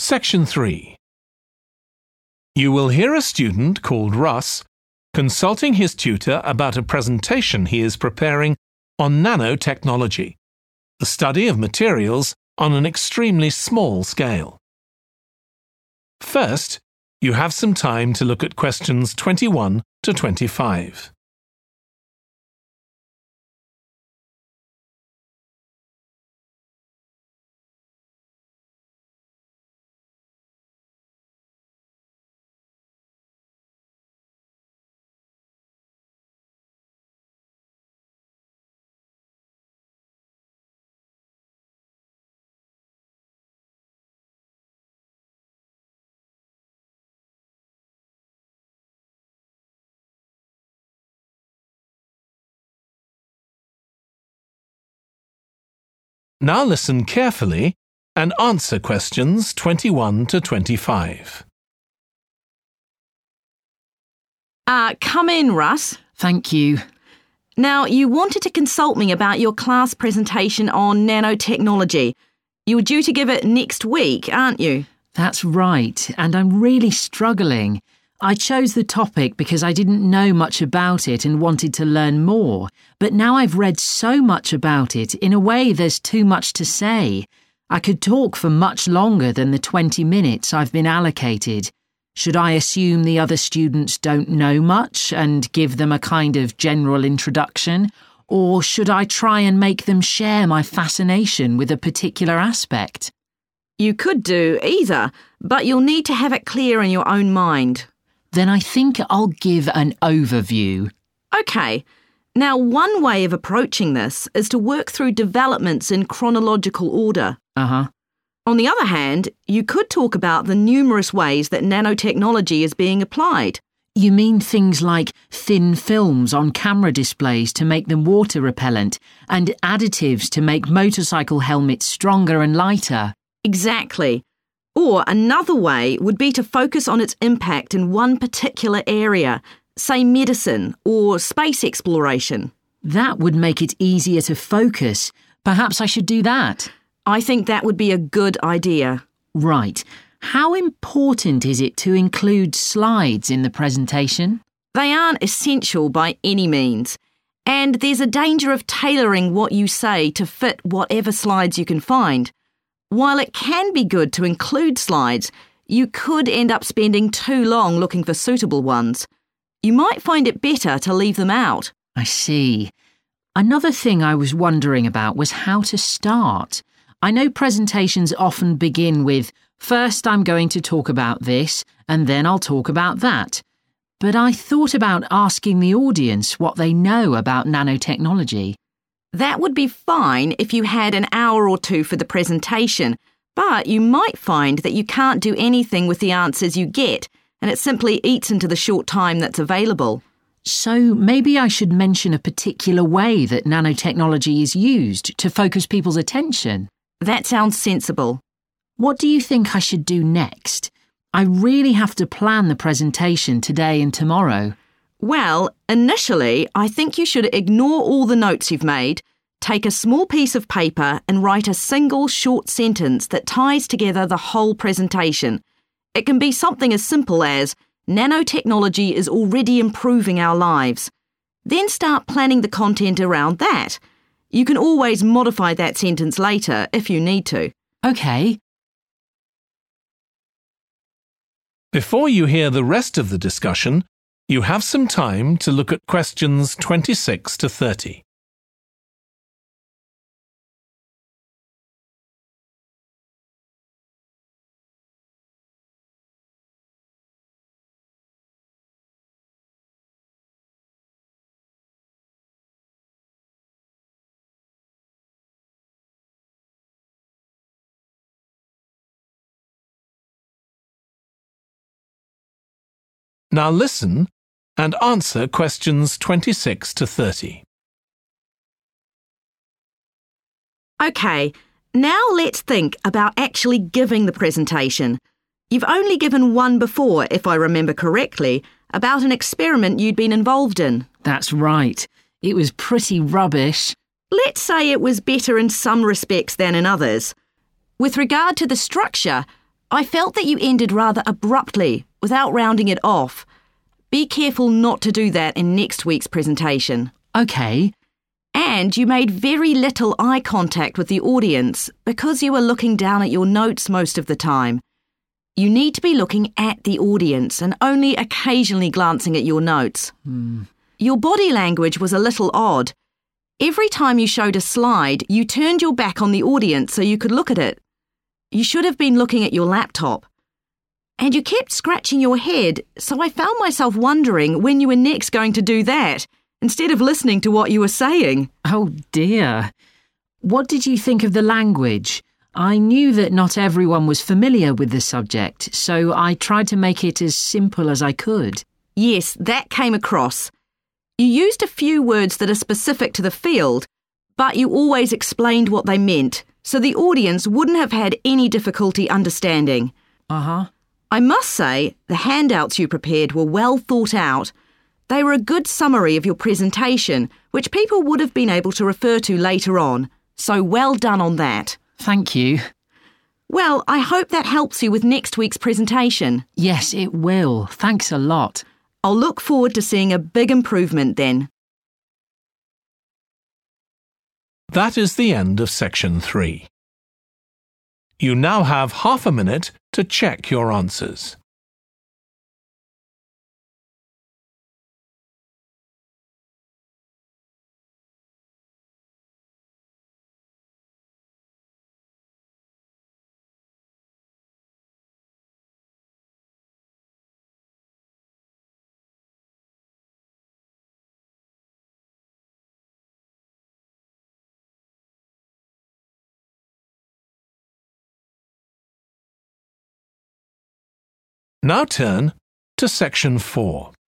Section 3. You will hear a student called Russ consulting his tutor about a presentation he is preparing on nanotechnology, the study of materials on an extremely small scale. First, you have some time to look at questions 21 to 25. Now listen carefully and answer questions 21 to 25. Come in, Russ. Thank you. Now, you wanted to consult me about your class presentation on nanotechnology. You were due to give it next week, aren't you? That's right, and I'm really struggling. I chose the topic because I didn't know much about it and wanted to learn more, but now I've read so much about it, in a way there's too much to say. I could talk for much longer than the 20 minutes I've been allocated. Should I assume the other students don't know much and give them a kind of general introduction, or should I try and make them share my fascination with a particular aspect? You could do either, but you'll need to have it clear in your own mind. Then I think I'll give an overview. OK. Now, one way of approaching this is to work through developments in chronological order. On the other hand, you could talk about the numerous ways that nanotechnology is being applied. You mean things like thin films on camera displays to make them water repellent and additives to make motorcycle helmets stronger and lighter? Exactly. Or another way would be to focus on its impact in one particular area, say medicine or space exploration. That would make it easier to focus. Perhaps I should do that. I think that would be a good idea. Right. How important is it to include slides in the presentation? They aren't essential by any means, and there's a danger of tailoring what you say to fit whatever slides you can find. While it can be good to include slides, you could end up spending too long looking for suitable ones. You might find it better to leave them out. I see. Another thing I was wondering about was how to start. I know presentations often begin with, first I'm going to talk about this, and then I'll talk about that. But I thought about asking the audience what they know about nanotechnology. That would be fine if you had an hour or two for the presentation, but you might find that you can't do anything with the answers you get, and it simply eats into the short time that's available. So maybe I should mention a particular way that nanotechnology is used to focus people's attention. That sounds sensible. What do you think I should do next? I really have to plan the presentation today and tomorrow. Well, initially, I think you should ignore all the notes you've made, take a small piece of paper and write a single short sentence that ties together the whole presentation. It can be something as simple as, nanotechnology is already improving our lives. Then start planning the content around that. You can always modify that sentence later if you need to. OK. Before you hear the rest of the discussion, you have some time to look at questions 26 to 30. Now listen and answer questions 26 to 30. OK, now let's think about actually giving the presentation. You've only given one before, if I remember correctly, about an experiment you'd been involved in. That's right. It was pretty rubbish. Let's say it was better in some respects than in others. With regard to the structure, I felt that you ended rather abruptly, without rounding it off. Be careful not to do that in next week's presentation. OK. And you made very little eye contact with the audience because you were looking down at your notes most of the time. You need to be looking at the audience and only occasionally glancing at your notes. Your body language was a little odd. Every time you showed a slide, you turned your back on the audience so you could look at it. You should have been looking at your laptop. And you kept scratching your head, so I found myself wondering when you were next going to do that, instead of listening to what you were saying. Oh dear. What did you think of the language? I knew that not everyone was familiar with the subject, so I tried to make it as simple as I could. Yes, that came across. You used a few words that are specific to the field, but you always explained what they meant, so the audience wouldn't have had any difficulty understanding. I must say, the handouts you prepared were well thought out. They were a good summary of your presentation, which people would have been able to refer to later on, so well done on that. Thank you. Well, I hope that helps you with next week's presentation. Yes, it will. Thanks a lot. I'll look forward to seeing a big improvement then. That is the end of section 3. You now have half a minute to check your answers. Now turn to section 4.